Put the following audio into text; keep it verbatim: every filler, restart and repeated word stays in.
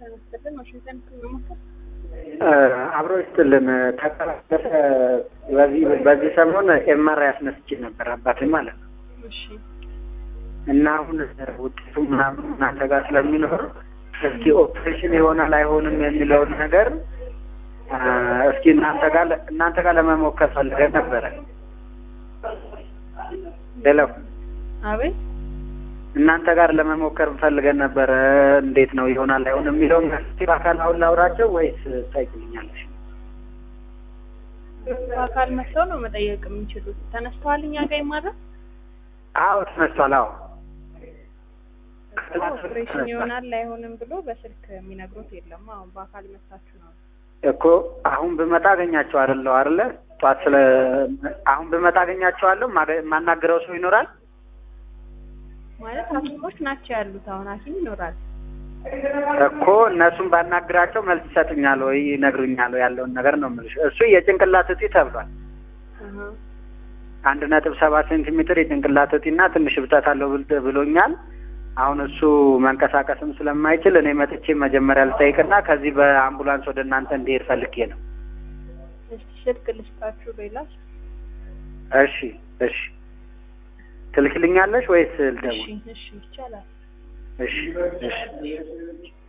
ተነስተልን ዋሽንግተን ከመመከር አብሮ ይስጥልን ተቀላቀለ በዚህ በዚህ ሰሞን ኤምአርአይ አስነስቼ ነበር አባቴ ማለት ነው። እሺ እና አሁን ውጤቱ ምናምን እናንተ ጋር ስለሚኖር እስኪ ኦፕሬሽን ይሆናል አይሆንም የሚለውን ነገር እስኪ እናንተ ጋር እናንተ ጋር ለመሞከር ፈልገን ነበር። ሄሎ አቤት እናንተ ጋር ለመሞከር ፈልገን ነበር። እንዴት ነው ይሆናል አይሆንም የሚለውን እስኪ በአካል አሁን ላውራቸው ወይስ ታይቁኛለሽ? በአካል መጥተው ነው መጠየቅ የሚችሉት። ተነስተዋል እኛ ጋር ይማራል? አዎ ተነስተዋል። አዎ ኦፕሬሽን ይሆናል አይሆንም ብሎ በስልክ የሚነግሩት የለም። አሁን በአካል መጣችሁ ነው እኮ። አሁን ብመጣ አገኛቸው አይደል አይደል? ጧት ስለ አሁን ብመጣ አገኛቸዋለሁ። ማናገረው ሰው ይኖራል ማለት ሐኪሞች ናቸው ያሉት። አሁን ሐኪም ይኖራል እኮ። እነሱን ባናግራቸው መልስ ይሰጡኛል ወይ ይነግሩኛል ያለውን ነገር ነው የምልሽ። እሱ የጭንቅላት እጢ ተብሏል። አሃ አንድ ነጥብ ሰባት ሴንቲሜትር የጭንቅላት እጢና ትንሽ ብጠት አለው ብሎኛል። አሁን እሱ መንቀሳቀስም ስለማይችል እኔ መጥቼ መጀመሪያ ልጠይቅና ከዚህ በአምቡላንስ ወደ እናንተ እንድሄድ ፈልጌ ነው። እሺ ስልክ ልስጣችሁ ሌላ? እሺ እሺ ትልክልኛለሽ ወይስ ልደውል? እሺ እሺ ይቻላል። እሺ እሺ